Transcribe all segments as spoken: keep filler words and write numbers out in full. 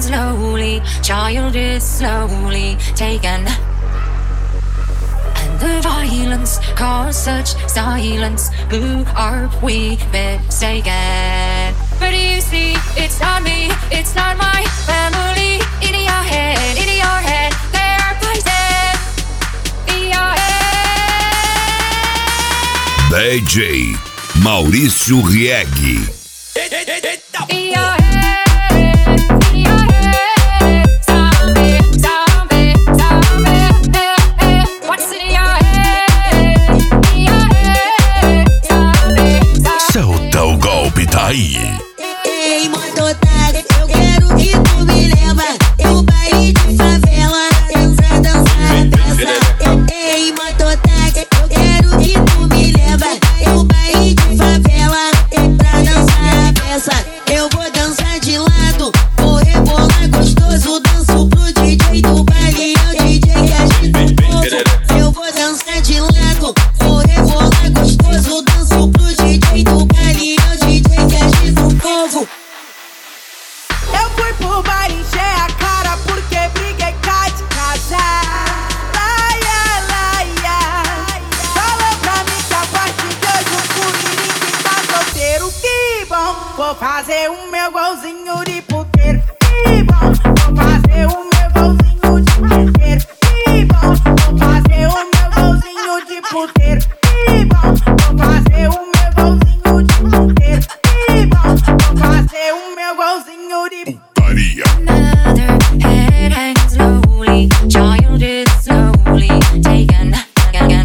slowly, child is slowly taken. And the violence caused such silence. Who are we mistaken? But you see, it's not me, it's not my family. In your head, in your head, they're poison. In your head. D J Maurício Rieghi. In your head, in your head. Zombie, zombie, zombie. Eh, eh. What's in your head? In your head. Zombie, zombie. Solta o golpe, tá aí. Ei, mototáxi, eu quero que tu me leva. Eu baile de favela, dança, dança, dança. Ei, mototáxi, eu quero que tu me leva. Eu baile de favela, pra dançar a peça. Eu vou dançar de lado, vou rebolar gostoso. Danço pro D J do baile, é o D J que agita o povo. Eu vou dançar de lado, vou rebolar gostoso. Danço pro D J do baile, é o D J que agita o povo. Eu fui pro bar encher a cara porque briguei cá de casa. Laia, laia. Falou pra mim que a partir de hoje o Curirim tá solteiro. Que bom, vou fazer o meu golzinho de puteiro. Que bom, vou fazer o meu golzinho de puteiro. Que bom, vou fazer o meu golzinho de puteiro. Que bom, vou fazer o meu golzinho de puteiro. Que bom, vou fazer o meu golzinho de puteiro. Another head hangs slowly, child is slowly taken. And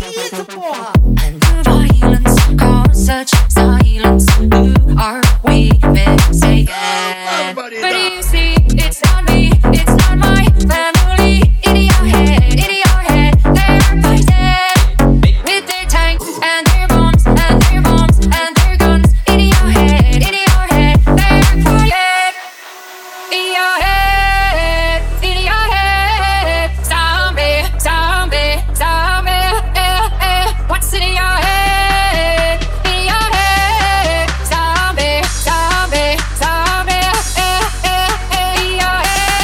the violence caused such silence. Who are we mistaken? But you see, it's not me, it's not my family. In your head, in your head, they're poison. With their tanks and their bombs and their bombs and their guns. In your head, in your head, they're quiet. In your head, in your head, zombie, zombie, zombie. Eh, eh. What's in your head? In your head, zombie, zombie, zombie. Eh, eh, eh. In your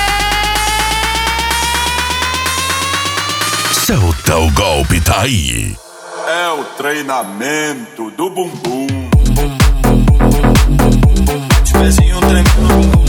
head. Solta o golpe, tá aí. É o treinamento do bumbum. De pezinho tremendo no bumbum.